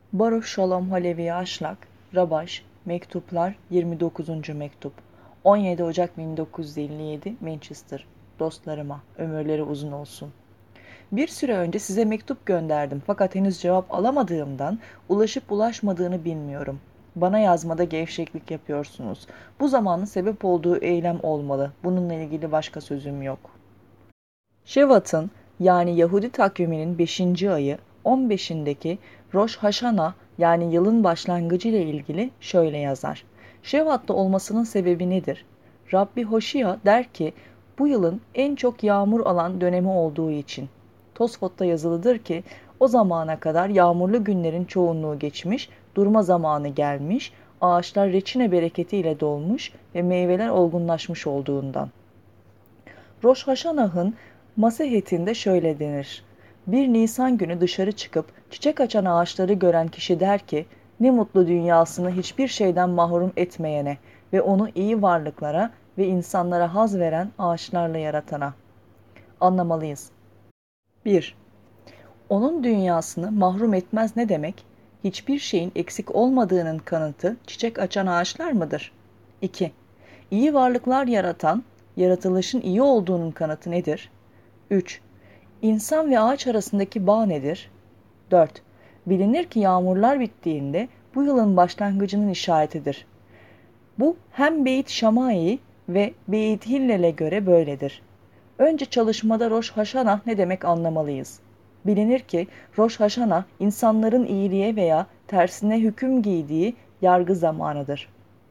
Baruch Shalom Halevi Aşlak, Rabaş, Mektuplar 29. Mektup 17 Ocak 1957 Manchester. Dostlarıma, ömürleri uzun olsun. Bir süre önce size mektup gönderdim fakat henüz cevap alamadığımdan ulaşıp ulaşmadığını bilmiyorum. Bana yazmada gevşeklik yapıyorsunuz. Bu zamanın sebep olduğu eylem olmalı. Bununla ilgili başka sözüm yok. Şevat'ın yani Yahudi takviminin 5. ayı 15'indeki Rosh Hashanah yani yılın başlangıcı ile ilgili şöyle yazar. Şevat'ta olmasının sebebi nedir? Rabbi Hoşia der ki bu yılın en çok yağmur alan dönemi olduğu için. Tosfot'ta yazılıdır ki o zamana kadar yağmurlu günlerin çoğunluğu geçmiş, durma zamanı gelmiş, ağaçlar reçine bereketiyle dolmuş ve meyveler olgunlaşmış olduğundan. Rosh Hashanah'ın Masehet'inde şöyle denir. Bir Nisan günü dışarı çıkıp çiçek açan ağaçları gören kişi der ki, ne mutlu dünyasını hiçbir şeyden mahrum etmeyene ve onu iyi varlıklara ve insanlara haz veren ağaçlarla yaratana. Anlamalıyız. 1. Onun dünyasını mahrum etmez ne demek? Hiçbir şeyin eksik olmadığının kanıtı çiçek açan ağaçlar mıdır? 2. İyi varlıklar yaratan, yaratılışın iyi olduğunun kanıtı nedir? 3. İnsan ve ağaç arasındaki bağ nedir? 4. Bilinir ki yağmurlar bittiğinde bu yılın başlangıcının işaretidir. Bu hem Beyt Şamai ve Beyt Hillel'e göre böyledir. Önce çalışmada Rosh Hashanah ne demek anlamalıyız. Bilinir ki Rosh Hashanah insanların iyiliğe veya tersine hüküm giydiği yargı zamanıdır.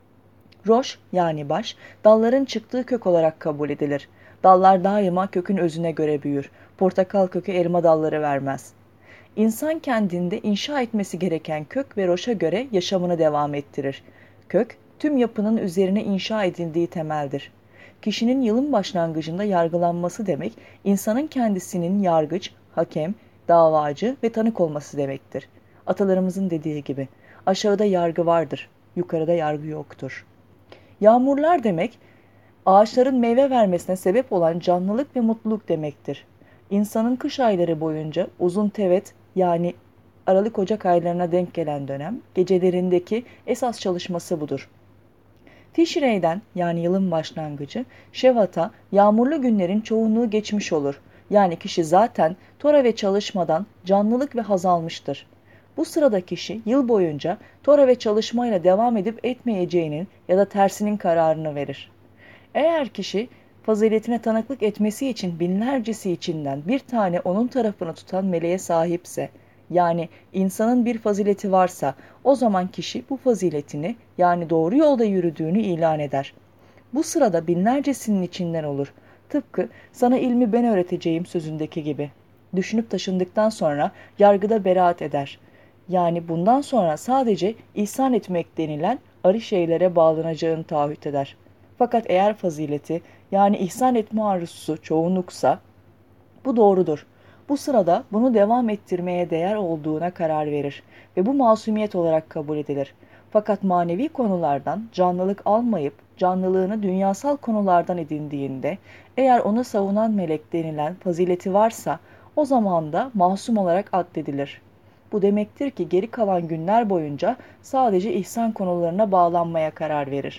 Roş yani baş, dalların çıktığı kök olarak kabul edilir. Dallar daima kökün özüne göre büyür. Portakal kökü elma dalları vermez. İnsan kendinde inşa etmesi gereken kök ve roşa göre yaşamını devam ettirir. Kök, tüm yapının üzerine inşa edildiği temeldir. Kişinin yılın başlangıcında yargılanması demek, insanın kendisinin yargıç, hakem, davacı ve tanık olması demektir. Atalarımızın dediği gibi, aşağıda yargı vardır, yukarıda yargı yoktur. Yağmurlar demek, ağaçların meyve vermesine sebep olan canlılık ve mutluluk demektir. İnsanın kış ayları boyunca uzun tevet yani Aralık-Ocak aylarına denk gelen dönem, gecelerindeki esas çalışması budur. Tişrey'den yani yılın başlangıcı, Şevat'a yağmurlu günlerin çoğunluğu geçmiş olur. Yani kişi zaten Tora ve çalışmadan canlılık ve haz almıştır. Bu sırada kişi yıl boyunca Tora ve çalışmayla devam edip etmeyeceğinin ya da tersinin kararını verir. Eğer kişi faziletine tanıklık etmesi için binlercesi içinden bir tane onun tarafını tutan meleğe sahipse, yani insanın bir fazileti varsa, o zaman kişi bu faziletini yani doğru yolda yürüdüğünü ilan eder. Bu sırada binlercesinin içinden olur. Tıpkı sana ilmi ben öğreteceğim sözündeki gibi. Düşünüp taşındıktan sonra yargıda beraat eder. Yani bundan sonra sadece ihsan etmek denilen arı şeylere bağlanacağını taahhüt eder. Fakat eğer fazileti yani ihsan etme arzusu çoğunluksa bu doğrudur. Bu sırada bunu devam ettirmeye değer olduğuna karar verir ve bu masumiyet olarak kabul edilir. Fakat manevi konulardan canlılık almayıp canlılığını dünyasal konulardan edindiğinde eğer onu savunan melek denilen fazileti varsa o zaman da masum olarak addedilir. Bu demektir ki geri kalan günler boyunca sadece ihsan konularına bağlanmaya karar verir.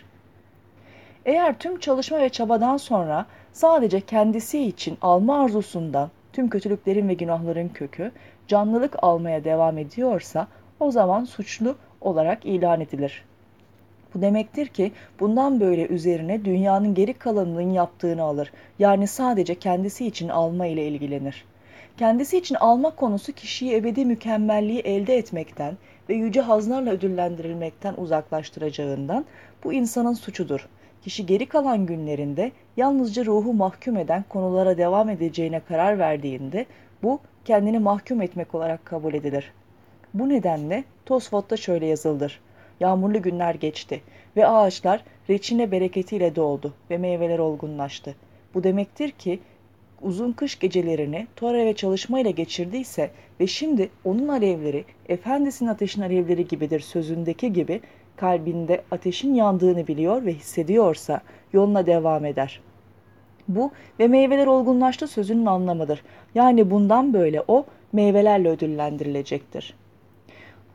Eğer tüm çalışma ve çabadan sonra sadece kendisi için alma arzusundan tüm kötülüklerin ve günahların kökü canlılık almaya devam ediyorsa o zaman suçlu olarak ilan edilir. Bu demektir ki bundan böyle üzerine dünyanın geri kalanının yaptığını alır. Yani sadece kendisi için alma ile ilgilenir. Kendisi için alma konusu kişiyi ebedi mükemmelliği elde etmekten ve yüce hazlarla ödüllendirilmekten uzaklaştıracağından bu insanın suçudur. Kişi geri kalan günlerinde yalnızca ruhu mahkum eden konulara devam edeceğine karar verdiğinde bu kendini mahkum etmek olarak kabul edilir. Bu nedenle Tosfot'ta şöyle yazıldır. Yağmurlu günler geçti ve ağaçlar reçine bereketiyle doldu ve meyveler olgunlaştı. Bu demektir ki uzun kış gecelerini Tora ve çalışmayla geçirdiyse ve şimdi onun alevleri efendisinin ateşin alevleri gibidir sözündeki gibi kalbinde ateşin yandığını biliyor ve hissediyorsa yoluna devam eder. Bu ve meyveler olgunlaştı sözünün anlamıdır. Yani bundan böyle o meyvelerle ödüllendirilecektir.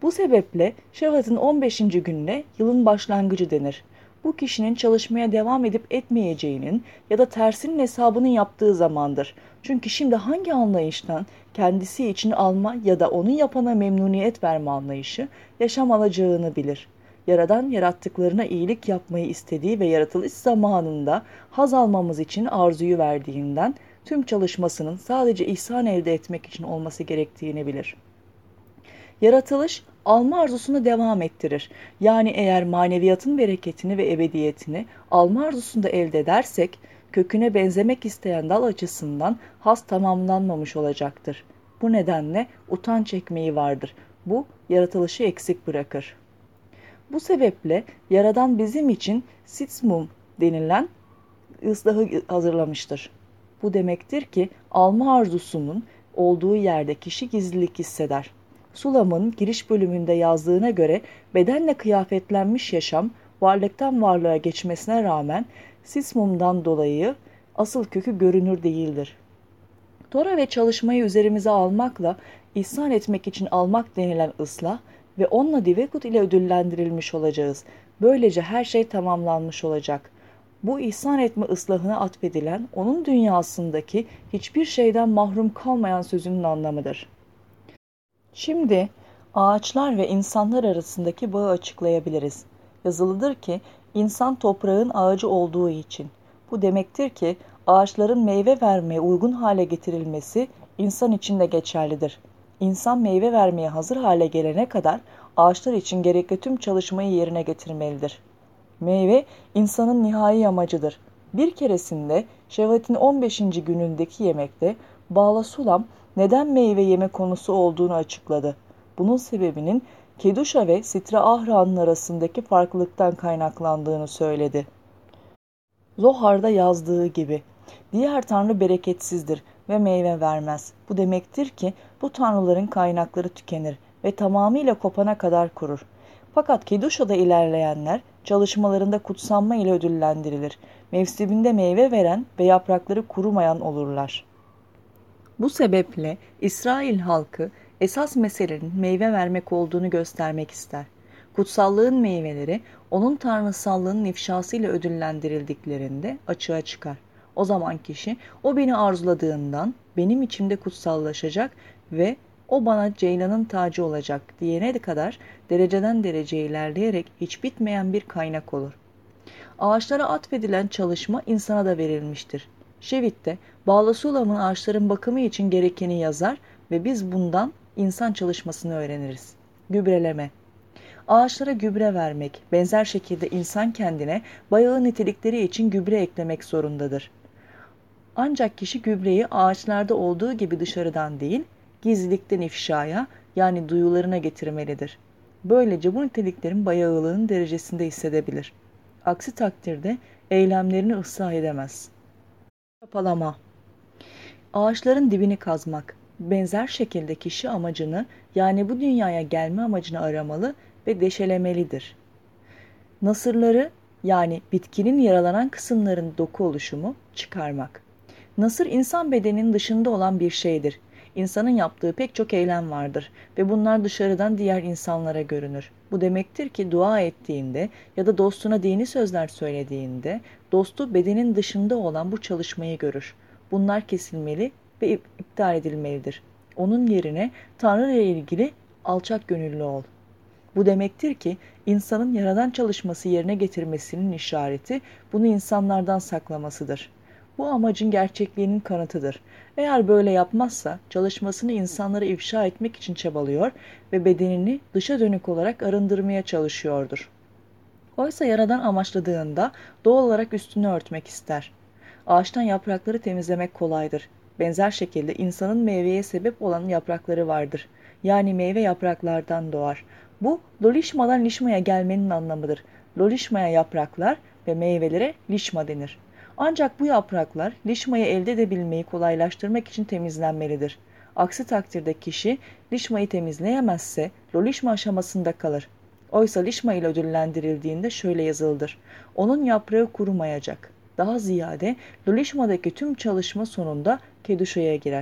Bu sebeple Şevvat'ın 15. gününe yılın başlangıcı denir. Bu kişinin çalışmaya devam edip etmeyeceğinin ya da tersinin hesabını yaptığı zamandır. Çünkü şimdi hangi anlayıştan kendisi için alma ya da onu yapana memnuniyet verme anlayışı yaşam alacağını bilir. Yaradan yarattıklarına iyilik yapmayı istediği ve yaratılış zamanında haz almamız için arzuyu verdiğinden tüm çalışmasının sadece ihsan elde etmek için olması gerektiğini bilir. Yaratılış alma arzusunu devam ettirir. Yani eğer maneviyatın bereketini ve ebediyetini alma arzusunda elde edersek, köküne benzemek isteyen dal açısından haz tamamlanmamış olacaktır. Bu nedenle utanç ekmeği vardır. Bu yaratılışı eksik bırakır. Bu sebeple Yaradan bizim için sitsmum denilen ıslahı hazırlamıştır. Bu demektir ki alma arzusunun olduğu yerde kişi gizlilik hisseder. Sulam'ın giriş bölümünde yazdığına göre bedenle kıyafetlenmiş yaşam varlıktan varlığa geçmesine rağmen sismumdan dolayı asıl kökü görünür değildir. Tora ve çalışmayı üzerimize almakla ihsan etmek için almak denilen ıslah ve onunla divekut ile ödüllendirilmiş olacağız. Böylece her şey tamamlanmış olacak. Bu ihsan etme ıslahına atfedilen onun dünyasındaki hiçbir şeyden mahrum kalmayan sözünün anlamıdır. Şimdi ağaçlar ve insanlar arasındaki bağı açıklayabiliriz. Yazılıdır ki insan toprağın ağacı olduğu için. Bu demektir ki ağaçların meyve vermeye uygun hale getirilmesi insan için de geçerlidir. İnsan meyve vermeye hazır hale gelene kadar ağaçlar için gerekli tüm çalışmayı yerine getirmelidir. Meyve insanın nihai amacıdır. Bir keresinde Şevvat'ın 15. günündeki yemekte Bağla Sulam neden meyve yeme konusu olduğunu açıkladı. Bunun sebebinin Keduşa ve Sitra Ahra'nın arasındaki farklılıktan kaynaklandığını söyledi. Zohar'da yazdığı gibi, diğer tanrı bereketsizdir ve meyve vermez. Bu demektir ki bu tanrıların kaynakları tükenir ve tamamıyla kopana kadar kurur. Fakat Keduşa'da ilerleyenler çalışmalarında kutsanma ile ödüllendirilir. Mevsiminde meyve veren ve yaprakları kurumayan olurlar. Bu sebeple İsrail halkı esas meselenin meyve vermek olduğunu göstermek ister. Kutsallığın meyveleri onun tanrısallığının ifşasıyla ödüllendirildiklerinde açığa çıkar. O zaman kişi o beni arzuladığından benim içimde kutsallaşacak ve o bana ceylanın tacı olacak diyene kadar dereceden dereceye ilerleyerek hiç bitmeyen bir kaynak olur. Ağaçlara atfedilen çalışma insana da verilmiştir. Şevit'te Bağla Sulam'ın ağaçların bakımı için gerekeni yazar ve biz bundan insan çalışmasını öğreniriz. Gübreleme. Ağaçlara gübre vermek, benzer şekilde insan kendine bayağı nitelikleri için gübre eklemek zorundadır. Ancak kişi gübreyi ağaçlarda olduğu gibi dışarıdan değil, gizlilikten ifşaya yani duyularına getirmelidir. Böylece bu niteliklerin bayağılığının derecesinde hissedebilir. Aksi takdirde eylemlerini ıslah edemez. Çapalama. Ağaçların dibini kazmak. Benzer şekilde kişi amacını yani bu dünyaya gelme amacını aramalı ve deşelemelidir. Nasırları yani bitkinin yaralanan kısımların doku oluşumu çıkarmak. Nasır insan bedeninin dışında olan bir şeydir. İnsanın yaptığı pek çok eylem vardır ve bunlar dışarıdan diğer insanlara görünür. Bu demektir ki dua ettiğinde ya da dostuna dini sözler söylediğinde dostu bedenin dışında olan bu çalışmayı görür. Bunlar kesilmeli ve iptal edilmelidir. Onun yerine Tanrı ile ilgili alçak gönüllü ol. Bu demektir ki insanın yaradan çalışması yerine getirmesinin işareti bunu insanlardan saklamasıdır. Bu amacın gerçekliğinin kanıtıdır. Eğer böyle yapmazsa çalışmasını insanlara ifşa etmek için çabalıyor ve bedenini dışa dönük olarak arındırmaya çalışıyordur. Oysa yaradan amaçladığında doğal olarak üstünü örtmek ister. Ağaçtan yaprakları temizlemek kolaydır. Benzer şekilde insanın meyveye sebep olan yaprakları vardır. Yani meyve yapraklardan doğar. Bu lolişmadan lişmaya gelmenin anlamıdır. Lolişmaya yapraklar ve meyvelere lişma denir. Ancak bu yapraklar lişmayı elde edebilmeyi kolaylaştırmak için temizlenmelidir. Aksi takdirde kişi lişmayı temizleyemezse lolişma aşamasında kalır. Oysa lişma ile ödüllendirildiğinde şöyle yazılıdır. Onun yaprağı kurumayacak. Daha ziyade lolişmadaki tüm çalışma sonunda keduşaya girer.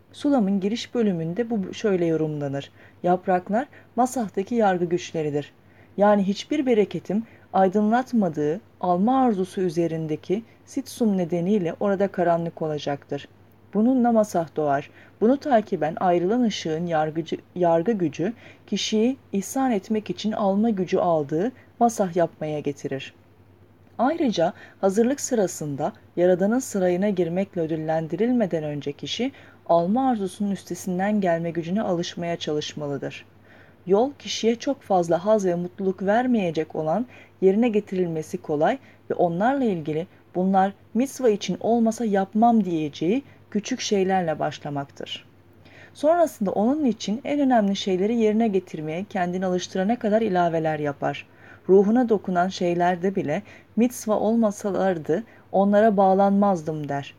Sulam'ın giriş bölümünde bu şöyle yorumlanır. Yapraklar masahtaki yargı güçleridir. Yani hiçbir bereketim aydınlatmadığı alma arzusu üzerindeki sitsum nedeniyle orada karanlık olacaktır. Bununla masah doğar. Bunu takiben ayrılan ışığın yargı gücü kişiyi ihsan etmek için alma gücü aldığı masah yapmaya getirir. Ayrıca hazırlık sırasında Yaradan'ın sırayına girmekle ödüllendirilmeden önce kişi alma arzusunun üstesinden gelme gücüne alışmaya çalışmalıdır. Yol kişiye çok fazla haz ve mutluluk vermeyecek olan yerine getirilmesi kolay ve onlarla ilgili bunlar mitzva için olmasa yapmam diyeceği küçük şeylerle başlamaktır. Sonrasında onun için en önemli şeyleri yerine getirmeye kendini alıştırana kadar ilaveler yapar. Ruhuna dokunan şeylerde bile mitzva olmasalardı onlara bağlanmazdım der.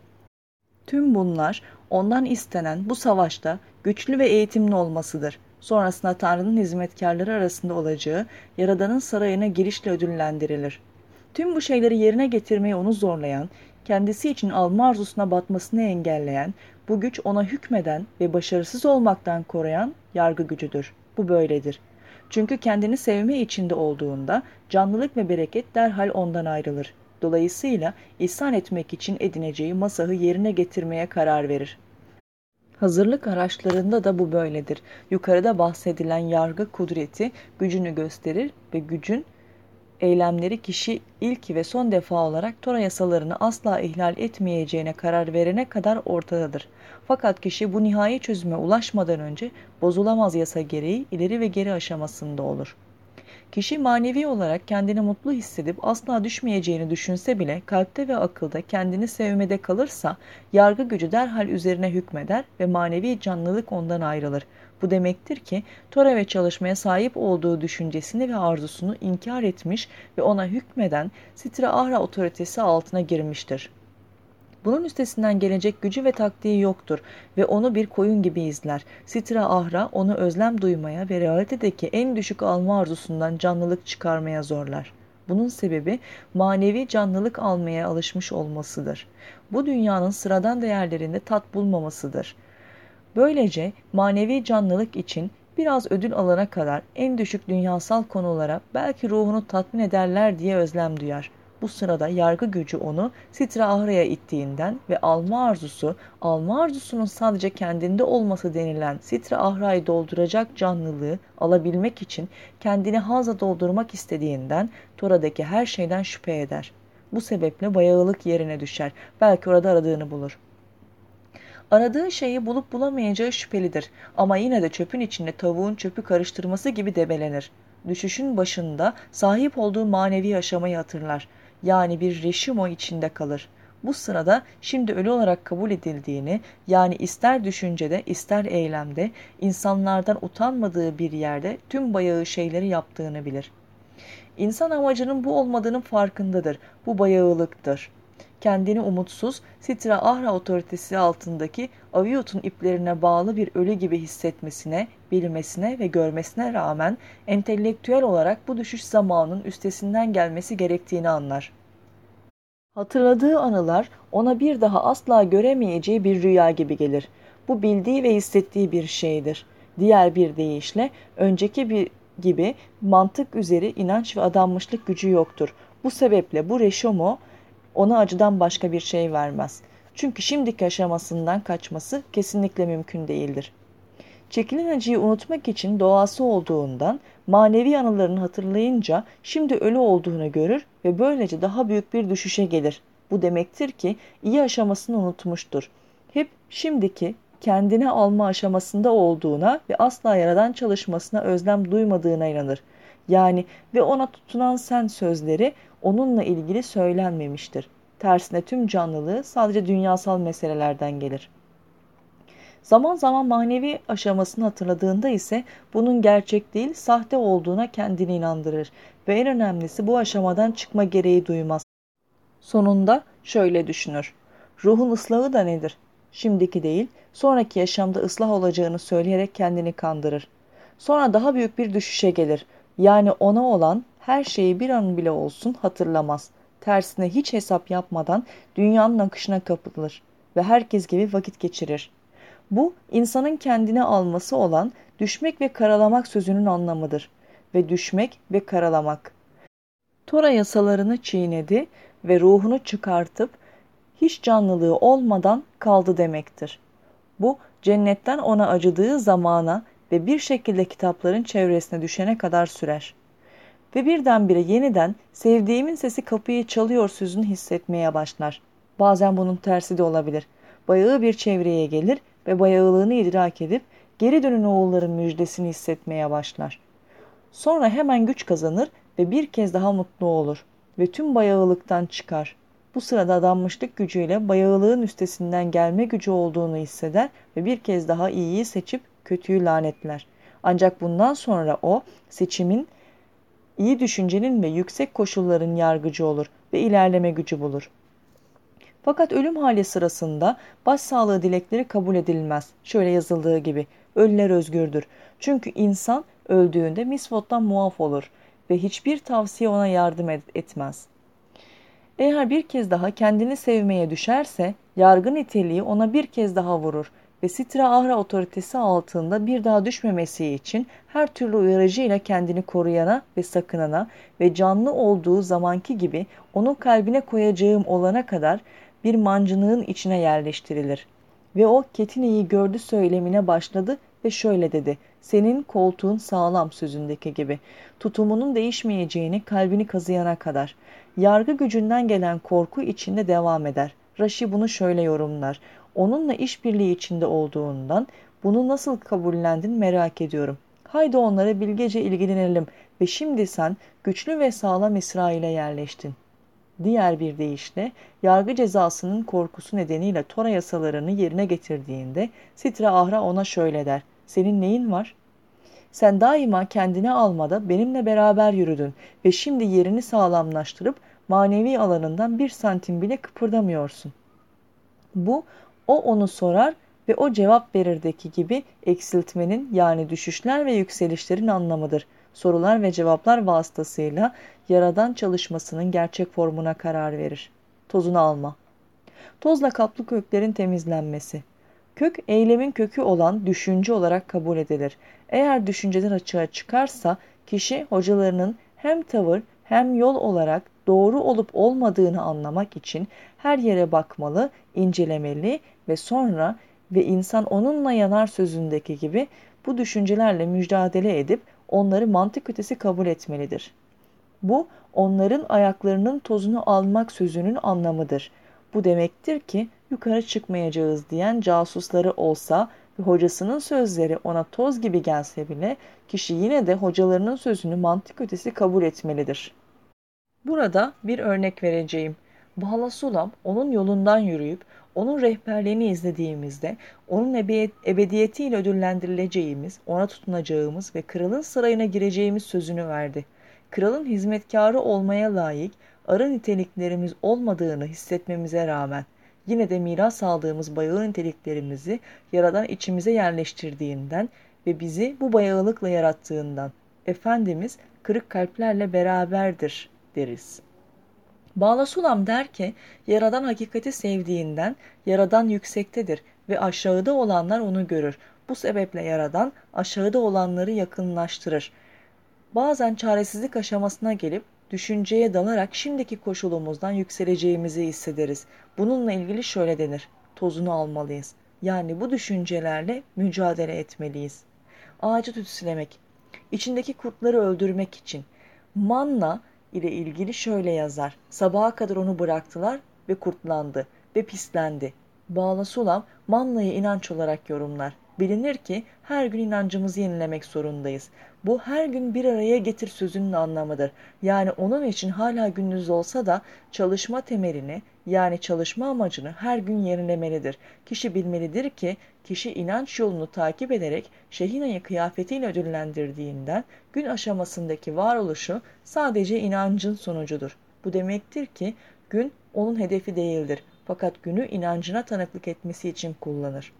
Tüm bunlar ondan istenen bu savaşta güçlü ve eğitimli olmasıdır. Sonrasında Tanrı'nın hizmetkarları arasında olacağı Yaradan'ın sarayına girişle ödüllendirilir. Tüm bu şeyleri yerine getirmeyi onu zorlayan, kendisi için alma arzusuna batmasını engelleyen, bu güç ona hükmeden ve başarısız olmaktan koruyan yargı gücüdür. Bu böyledir. Çünkü kendini sevme içinde olduğunda canlılık ve bereket derhal ondan ayrılır. Dolayısıyla ihsan etmek için edineceği masahı yerine getirmeye karar verir. Hazırlık araçlarında da bu böyledir. Yukarıda bahsedilen yargı kudreti gücünü gösterir ve gücün eylemleri kişi ilk ve son defa olarak Tora yasalarını asla ihlal etmeyeceğine karar verene kadar ortadadır. Fakat kişi bu nihai çözüme ulaşmadan önce bozulamaz yasa gereği ileri ve geri aşamasında olur. Kişi manevi olarak kendini mutlu hissedip asla düşmeyeceğini düşünse bile kalpte ve akılda kendini sevmede kalırsa yargı gücü derhal üzerine hükmeder ve manevi canlılık ondan ayrılır. Bu demektir ki Tora ve çalışmaya sahip olduğu düşüncesini ve arzusunu inkar etmiş ve ona hükmeden Sitra Ahra otoritesi altına girmiştir. Bunun üstesinden gelecek gücü ve taktiği yoktur ve onu bir koyun gibi izler. Sitra Ahra onu özlem duymaya ve realitedeki en düşük alma arzusundan canlılık çıkarmaya zorlar. Bunun sebebi manevi canlılık almaya alışmış olmasıdır. Bu dünyanın sıradan değerlerinde tat bulmamasıdır. Böylece manevi canlılık için biraz ödül alana kadar en düşük dünyasal konulara belki ruhunu tatmin ederler diye özlem duyar. Bu sırada yargı gücü onu Sitra Ahra'ya ittiğinden ve alma arzusunun sadece kendinde olması denilen Sitra Ahra'yı dolduracak canlılığı alabilmek için kendini hazla doldurmak istediğinden Tora'daki her şeyden şüphe eder. Bu sebeple bayağılık yerine düşer. Belki orada aradığını bulur. Aradığı şeyi bulup bulamayacağı şüphelidir ama yine de çöpün içinde tavuğun çöpü karıştırması gibi debelenir. Düşüşün başında sahip olduğu manevi aşamayı hatırlar. Yani bir reşimo içinde kalır. Bu sırada şimdi ölü olarak kabul edildiğini, yani ister düşüncede ister eylemde, insanlardan utanmadığı bir yerde tüm bayağı şeyleri yaptığını bilir. İnsan amacının bu olmadığının farkındadır. Bu bayağılıktır. Kendini umutsuz, Sitra Ahra otoritesi altındaki Aviyot'un iplerine bağlı bir ölü gibi hissetmesine, bilmesine ve görmesine rağmen entelektüel olarak bu düşüş zamanının üstesinden gelmesi gerektiğini anlar. Hatırladığı anılar ona bir daha asla göremeyeceği bir rüya gibi gelir. Bu bildiği ve hissettiği bir şeydir. Diğer bir deyişle önceki gibi mantık üzeri inanç ve adanmışlık gücü yoktur. Bu sebeple bu reşomo ona acıdan başka bir şey vermez. Çünkü şimdiki aşamasından kaçması kesinlikle mümkün değildir. Çekilen acıyı unutmak için doğası olduğundan manevi anılarını hatırlayınca şimdi ölü olduğunu görür ve böylece daha büyük bir düşüşe gelir. Bu demektir ki iyi aşamasını unutmuştur. Hep şimdiki kendine alma aşamasında olduğuna ve asla yaradan çalışmasına özlem duymadığına inanır. Yani ve ona tutunan sen sözleri onunla ilgili söylenmemiştir. Tersine tüm canlılığı sadece dünyasal meselelerden gelir. Zaman zaman manevi aşamasını hatırladığında ise bunun gerçek değil, sahte olduğuna kendini inandırır ve en önemlisi bu aşamadan çıkma gereği duymaz. Sonunda şöyle düşünür. Ruhun ıslahı da nedir? Şimdiki değil, sonraki yaşamda ıslah olacağını söyleyerek kendini kandırır. Sonra daha büyük bir düşüşe gelir. Yani ona olan her şeyi bir an bile olsun hatırlamaz. Tersine hiç hesap yapmadan dünyanın akışına kapılır ve herkes gibi vakit geçirir. Bu, insanın kendine alması olan düşmek ve karalamak sözünün anlamıdır. Ve düşmek ve karalamak. Tora yasalarını çiğnedi ve ruhunu çıkartıp hiç canlılığı olmadan kaldı demektir. Bu, cennetten ona acıdığı zamana ve bir şekilde kitapların çevresine düşene kadar sürer. Ve birdenbire yeniden sevdiğimin sesi kapıyı çalıyor sözünü hissetmeye başlar. Bazen bunun tersi de olabilir. Bayağı bir çevreye gelir ve bayağılığını idrak edip geri dönün oğulların müjdesini hissetmeye başlar. Sonra hemen güç kazanır ve bir kez daha mutlu olur ve tüm bayağılıktan çıkar. Bu sırada adanmışlık gücüyle bayağılığın üstesinden gelme gücü olduğunu hisseder ve bir kez daha iyiyi seçip kötüyü lanetler. Ancak bundan sonra o seçimin, iyi düşüncenin ve yüksek koşulların yargıcı olur ve ilerleme gücü bulur. Fakat ölüm hali sırasında başsağlığı dilekleri kabul edilmez. Şöyle yazıldığı gibi, ölüler özgürdür. Çünkü insan öldüğünde misvottan muaf olur ve hiçbir tavsiye ona yardım etmez. Eğer bir kez daha kendini sevmeye düşerse, yargı niteliği ona bir kez daha vurur ve Sitra Ahra otoritesi altında bir daha düşmemesi için her türlü uyarıcıyla kendini koruyana ve sakınana ve canlı olduğu zamanki gibi onun kalbine koyacağım olana kadar bir mancınığın içine yerleştirilir. Ve o Ketine'yi gördü söylemine başladı ve şöyle dedi: senin koltuğun sağlam sözündeki gibi. Tutumunun değişmeyeceğini kalbini kazıyana kadar. Yargı gücünden gelen korku içinde devam eder. Rashi bunu şöyle yorumlar: onunla işbirliği içinde olduğundan bunu nasıl kabullendin merak ediyorum. Haydi onlara bilgece ilgilenelim ve şimdi sen güçlü ve sağlam İsrail'e yerleştin. Diğer bir deyişle yargı cezasının korkusu nedeniyle Tora yasalarını yerine getirdiğinde Sitra Ahra ona şöyle der: senin neyin var? Sen daima kendini almada benimle beraber yürüdün ve şimdi yerini sağlamlaştırıp manevi alanından 1 santim bile kıpırdamıyorsun. Bu, o onu sorar ve o cevap verirdeki gibi eksiltmenin, yani düşüşler ve yükselişlerin anlamıdır. Sorular ve cevaplar vasıtasıyla yaradan çalışmasının gerçek formuna karar verir. Tozunu alma. Tozla kaplı köklerin temizlenmesi. Kök, eylemin kökü olan düşünce olarak kabul edilir. Eğer düşünceler açığa çıkarsa, kişi hocalarının hem tavır hem yol olarak doğru olup olmadığını anlamak için her yere bakmalı, incelemeli ve sonra ve insan onunla yanar sözündeki gibi bu düşüncelerle mücadele edip onları mantık ötesi kabul etmelidir. Bu, onların ayaklarının tozunu almak sözünün anlamıdır. Bu demektir ki yukarı çıkmayacağız diyen casusları olsa ve hocasının sözleri ona toz gibi gelse bile kişi yine de hocalarının sözünü mantık ötesi kabul etmelidir. Burada bir örnek vereceğim. Bala Sulam onun yolundan yürüyüp onun rehberliğini izlediğimizde onun ebediyetiyle ödüllendirileceğimiz, ona tutunacağımız ve kralın sarayına gireceğimiz sözünü verdi. Kralın hizmetkarı olmaya layık arı niteliklerimiz olmadığını hissetmemize rağmen yine de miras aldığımız bayağı niteliklerimizi Yaradan içimize yerleştirdiğinden ve bizi bu bayağılıkla yarattığından Efendimiz kırık kalplerle beraberdir deriz. Bala Sulam der ki, Yaradan hakikati sevdiğinden Yaradan yüksektedir ve aşağıda olanlar onu görür. Bu sebeple Yaradan aşağıda olanları yakınlaştırır. Bazen çaresizlik aşamasına gelip düşünceye dalarak şimdiki koşulumuzdan yükseleceğimizi hissederiz. Bununla ilgili şöyle denir: tozunu almalıyız. Yani bu düşüncelerle mücadele etmeliyiz. Ağacı tütsülemek, içindeki kurtları öldürmek için. Manna ile ilgili şöyle yazar: sabaha kadar onu bıraktılar ve kurtlandı ve pislendi. Bala Sulam mannayı inanç olarak yorumlar. Bilinir ki her gün inancımızı yenilemek zorundayız. Bu her gün bir araya getir sözünün anlamıdır. Yani onun için hala gündüz olsa da çalışma temelini, yani çalışma amacını her gün yenilemelidir. Kişi bilmelidir ki kişi inanç yolunu takip ederek Şehina'yı kıyafetiyle ödüllendirdiğinden gün aşamasındaki varoluşu sadece inancın sonucudur. Bu demektir ki gün onun hedefi değildir. Fakat günü inancına tanıklık etmesi için kullanır.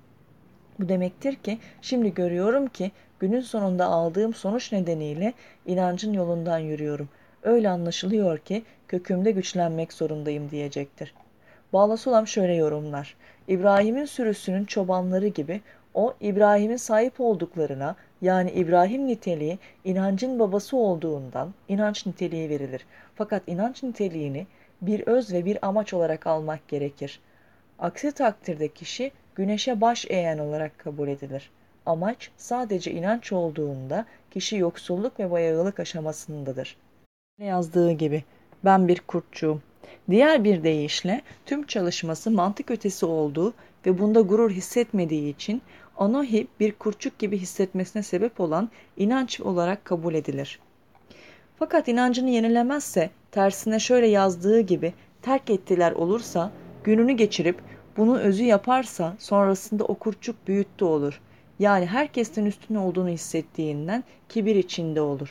Bu demektir ki şimdi görüyorum ki günün sonunda aldığım sonuç nedeniyle inancın yolundan yürüyorum. Öyle anlaşılıyor ki kökümde güçlenmek zorundayım diyecektir. Bala Sulam şöyle yorumlar: İbrahim'in sürüsünün çobanları gibi O, İbrahim'in sahip olduklarına, yani İbrahim niteliği inancın babası olduğundan inanç niteliği verilir. Fakat inanç niteliğini bir öz ve bir amaç olarak almak gerekir. Aksi takdirde kişi güneşe baş eğen olarak kabul edilir. Amaç sadece inanç olduğunda kişi yoksulluk ve bayağılık aşamasındadır. Yazdığı gibi, ben bir kurtçuyum. Diğer bir deyişle tüm çalışması mantık ötesi olduğu ve bunda gurur hissetmediği için Anohi bir kurtçuk gibi hissetmesine sebep olan inanç olarak kabul edilir. Fakat inancını yenilemezse, tersine şöyle yazdığı gibi terk ettiler olursa, gününü geçirip bunu özü yaparsa sonrasında o kurtçuk büyüttü olur. Yani herkesten üstün olduğunu hissettiğinden kibir içinde olur.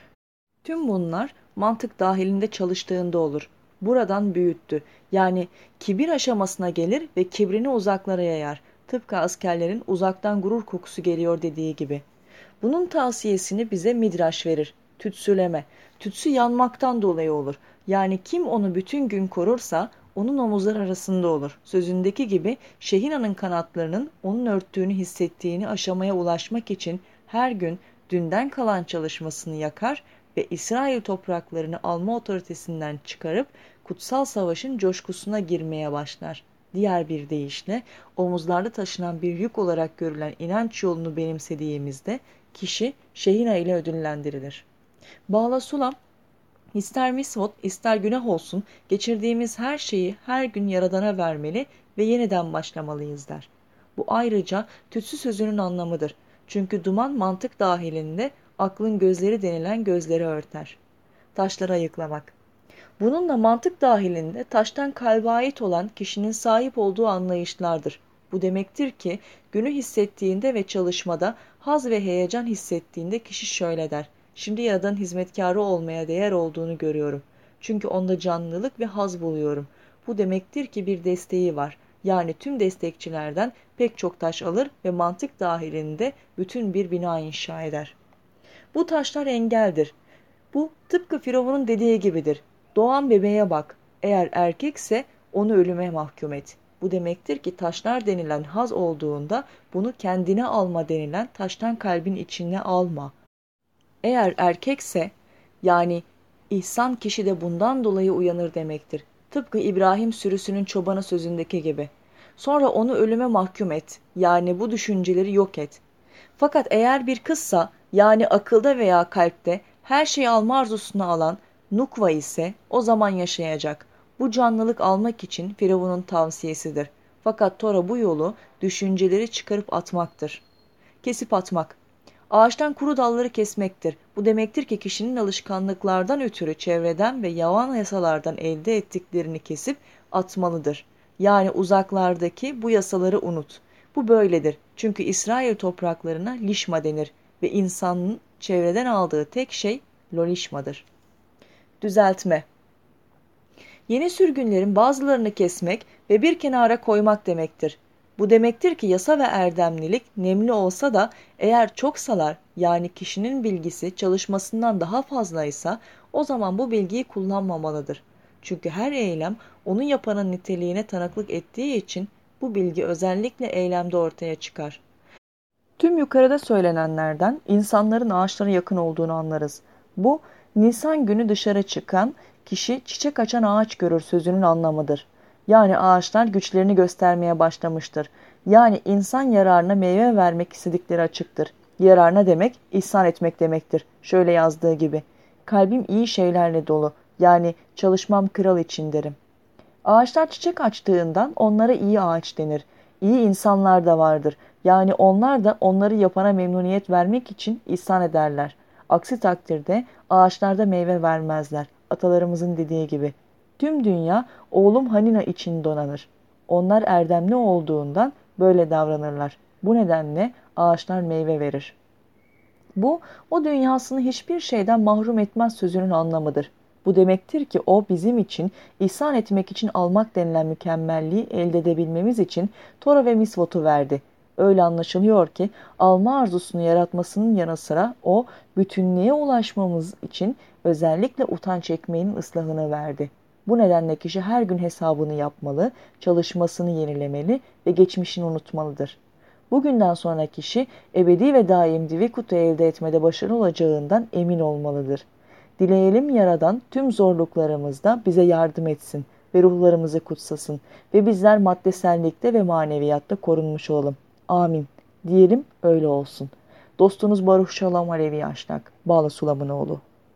Tüm bunlar mantık dahilinde çalıştığında olur. Buradan büyüttü. Yani kibir aşamasına gelir ve kibrini uzaklara yayar. Tıpkı askerlerin uzaktan gurur kokusu geliyor dediği gibi. Bunun tavsiyesini bize Midraş verir. Tütsüleme. Tütsü yanmaktan dolayı olur. Yani kim onu bütün gün korursa onun omuzlar arasında olur. Sözündeki gibi Şehina'nın kanatlarının onun örttüğünü hissettiğini aşamaya ulaşmak için her gün dünden kalan çalışmasını yakar ve İsrail topraklarını alma otoritesinden çıkarıp kutsal savaşın coşkusuna girmeye başlar. Diğer bir deyişle omuzlarda taşınan bir yük olarak görülen inanç yolunu benimsediğimizde kişi Şehina ile ödüllendirilir. Bağla Sulam, ister misvot ister günah olsun geçirdiğimiz her şeyi her gün Yaradan'a vermeli ve yeniden başlamalıyız der. Bu ayrıca tütsü sözünün anlamıdır. Çünkü duman mantık dahilinde aklın gözleri denilen gözleri örter. Taşları ayıklamak. Bununla mantık dahilinde taştan kalbe ait olan kişinin sahip olduğu anlayışlardır. Bu demektir ki günü hissettiğinde ve çalışmada haz ve heyecan hissettiğinde kişi şöyle der. Şimdi Yaradan'ın hizmetkarı olmaya değer olduğunu görüyorum. Çünkü onda canlılık ve haz buluyorum. Bu demektir ki bir desteği var. Yani tüm destekçilerden pek çok taş alır ve mantık dahilinde bütün bir bina inşa eder. Bu taşlar engeldir. Bu tıpkı Firavun'un dediği gibidir. Doğan bebeğe bak. Eğer erkekse onu ölüme mahkum et. Bu demektir ki taşlar denilen haz olduğunda bunu kendine alma denilen taştan kalbin içine alma. Eğer erkekse yani ihsan kişi de bundan dolayı uyanır demektir. Tıpkı İbrahim sürüsünün çobanı sözündeki gibi. Sonra onu ölüme mahkum et. Yani bu düşünceleri yok et. Fakat eğer bir kızsa yani akılda veya kalpte her şeyi alma arzusunu alan Nukva ise o zaman yaşayacak. Bu canlılık almak için Firavun'un tavsiyesidir. Fakat Tora bu yolu düşünceleri çıkarıp atmaktır. Kesip atmak. Ağaçtan kuru dalları kesmektir. Bu demektir ki kişinin alışkanlıklardan ötürü çevreden ve yavan yasalardan elde ettiklerini kesip atmalıdır. Yani uzaklardaki bu yasaları unut. Bu böyledir. Çünkü İsrail topraklarına lişma denir ve insanın çevreden aldığı tek şey lolişmadır. Düzeltme. Yeni sürgünlerin bazılarını kesmek ve bir kenara koymak demektir. Bu demektir ki yasa ve erdemlilik nemli olsa da eğer çoksalar yani kişinin bilgisi çalışmasından daha fazlaysa o zaman bu bilgiyi kullanmamalıdır. Çünkü her eylem onu yapanın niteliğine tanıklık ettiği için bu bilgi özellikle eylemde ortaya çıkar. Tüm yukarıda söylenenlerden insanların ağaçlara yakın olduğunu anlarız. Bu, Nisan günü dışarı çıkan kişi çiçek açan ağaç görür sözünün anlamıdır. Yani ağaçlar güçlerini göstermeye başlamıştır. Yani insan yararına meyve vermek istedikleri açıktır. Yararına demek, ihsan etmek demektir. Şöyle yazdığı gibi. Kalbim iyi şeylerle dolu. Yani çalışmam kral için derim. Ağaçlar çiçek açtığından onlara iyi ağaç denir. İyi insanlar da vardır. Yani onlar da onları yapana memnuniyet vermek için ihsan ederler. Aksi takdirde ağaçlarda meyve vermezler. Atalarımızın dediği gibi. Tüm dünya oğlum Hanina için donanır. Onlar erdemli olduğundan böyle davranırlar. Bu nedenle ağaçlar meyve verir. Bu, o dünyasını hiçbir şeyden mahrum etmez sözünün anlamıdır. Bu demektir ki o bizim için, ihsan etmek için almak denilen mükemmelliği elde edebilmemiz için Tora ve Misvot'u verdi. Öyle anlaşılıyor ki alma arzusunu yaratmasının yanı sıra o, bütünlüğe ulaşmamız için özellikle utanç ekmeğinin ıslahını verdi. Bu nedenle kişi her gün hesabını yapmalı, çalışmasını yenilemeli ve geçmişini unutmalıdır. Bugünden sonra kişi ebedi ve daim Dvikutu elde etmede başarılı olacağından emin olmalıdır. Dileyelim Yaradan tüm zorluklarımızda bize yardım etsin ve ruhlarımızı kutsasın ve bizler maddesellikte ve maneviyatta korunmuş olalım. Amin. Diyelim öyle olsun. Dostunuz Baruch Shalom Alevi Yaşnak, Bağla Sulamınoğlu.